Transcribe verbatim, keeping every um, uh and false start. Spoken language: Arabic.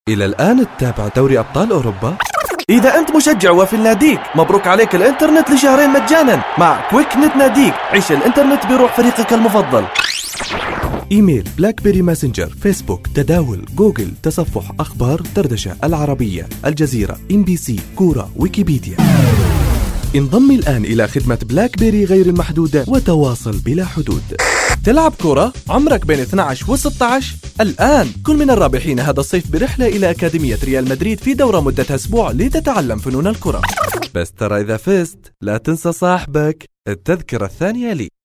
إلى الآن تتابع دوري أبطال أوروبا؟ إذا أنت مشجع وفي ناديك، مبروك عليك الإنترنت لشهرين مجانا مع كويك نت ناديك. عيش الإنترنت بروح فريقك المفضل. إيميل، بلاك بيري ماسنجر، فيسبوك، تداول، جوجل، تصفح، أخبار، دردشة، العربية، الجزيرة، إم بي سي، كورة، ويكيبيديا. انضم الآن إلى خدمة بلاك بيري غير المحدودة وتواصل بلا حدود. تلعب كرة؟ عمرك بين اثني عشر و ستة عشر؟ الآن كن من الرابحين هذا الصيف برحلة إلى أكاديمية ريال مدريد في دورة مدتها أسبوع لتتعلم فنون الكرة. بس ترى إذا فزت لا تنسى صاحبك التذكرة الثانية لي.